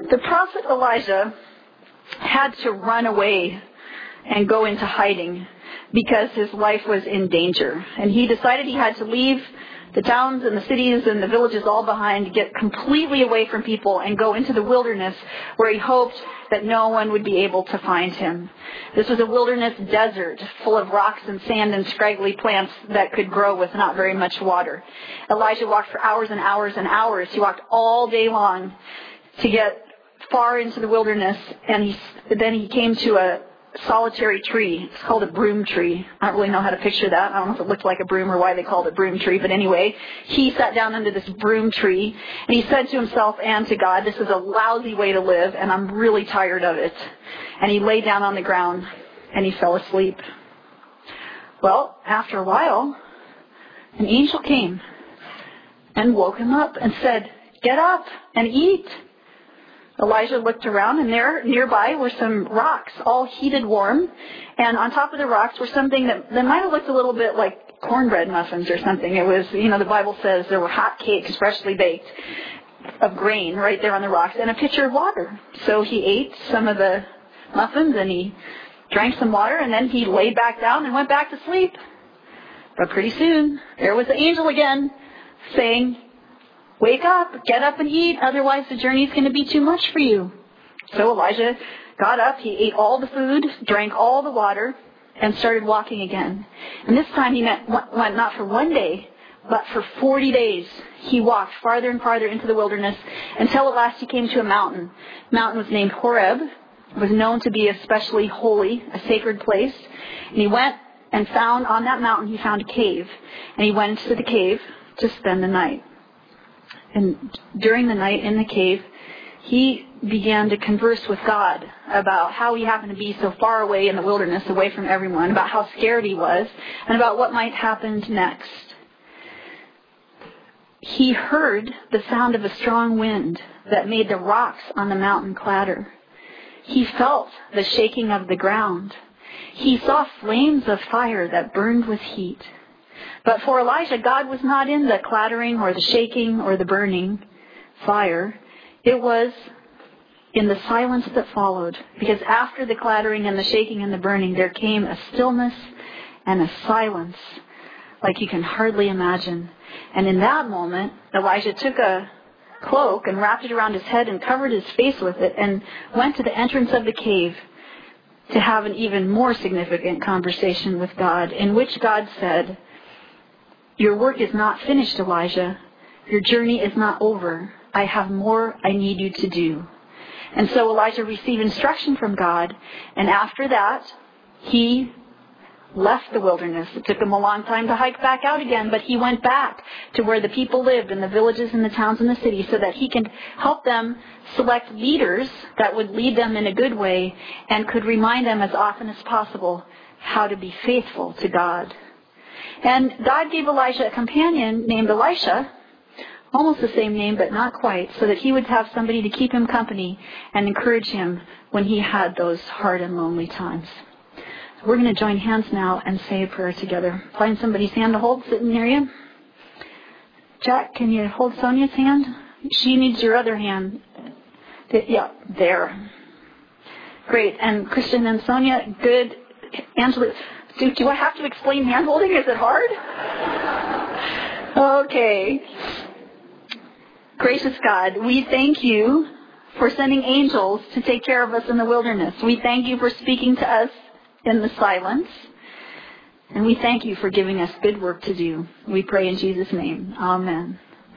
The prophet Elijah had to run away and go into hiding because his life was in danger. And he decided he had to leave the towns and the cities and the villages all behind to get completely away from people and go into the wilderness where he hoped that no one would be able to find him. This was a wilderness desert full of rocks and sand and scraggly plants that could grow with not very much water. Elijah walked for hours and hours and hours. He walked all day long to get far into the wilderness, and then he came to a solitary tree. It's called a broom tree. I don't really know how to picture that. I don't know if it looked like a broom or why they called it broom tree, but anyway, he sat down under this broom tree, and he said to himself and to God, this is a lousy way to live, and I'm really tired of it. And he lay down on the ground, and he fell asleep. Well, after a while, an angel came and woke him up and said, get up and eat. Elijah looked around, and there nearby were some rocks, all heated warm. And on top of the rocks were something that might have looked a little bit like cornbread muffins or something. It was, the Bible says there were hot cakes, freshly baked, of grain right there on the rocks, and a pitcher of water. So he ate some of the muffins, and he drank some water, and then he laid back down and went back to sleep. But pretty soon, there was the angel again saying, wake up, get up and eat, otherwise the journey is going to be too much for you. So Elijah got up, he ate all the food, drank all the water, and started walking again. And this time he went not for one day, but for 40 days. He walked farther and farther into the wilderness until at last he came to a mountain. The mountain was named Horeb. It was known to be especially holy, a sacred place. And he went and found on that mountain, he found a cave. And he went into the cave to spend the night. And during the night in the cave, he began to converse with God about how he happened to be so far away in the wilderness, away from everyone, about how scared he was, and about what might happen next. He heard the sound of a strong wind that made the rocks on the mountain clatter. He felt the shaking of the ground. He saw flames of fire that burned with heat. But for Elijah, God was not in the clattering or the shaking or the burning fire. It was in the silence that followed. Because after the clattering and the shaking and the burning, there came a stillness and a silence like you can hardly imagine. And in that moment, Elijah took a cloak and wrapped it around his head and covered his face with it and went to the entrance of the cave to have an even more significant conversation with God, in which God said, your work is not finished, Elijah. Your journey is not over. I have more I need you to do. And so Elijah received instruction from God, and after that, he left the wilderness. It took him a long time to hike back out again, but he went back to where the people lived, in the villages and the towns and the cities, so that he could help them select leaders that would lead them in a good way and could remind them as often as possible how to be faithful to God. And God gave Elijah a companion named Elisha, almost the same name but not quite, so that he would have somebody to keep him company and encourage him when he had those hard and lonely times. So we're going to join hands now and say a prayer together. Find somebody's hand to hold sitting near you. Jack, can you hold Sonia's hand? She needs your other hand. Yeah, there. Great. And Christian and Sonia, good. Angela, do I have to explain hand-holding? Is it hard? Okay. Gracious God, we thank you for sending angels to take care of us in the wilderness. We thank you for speaking to us in the silence. And we thank you for giving us good work to do. We pray in Jesus' name. Amen.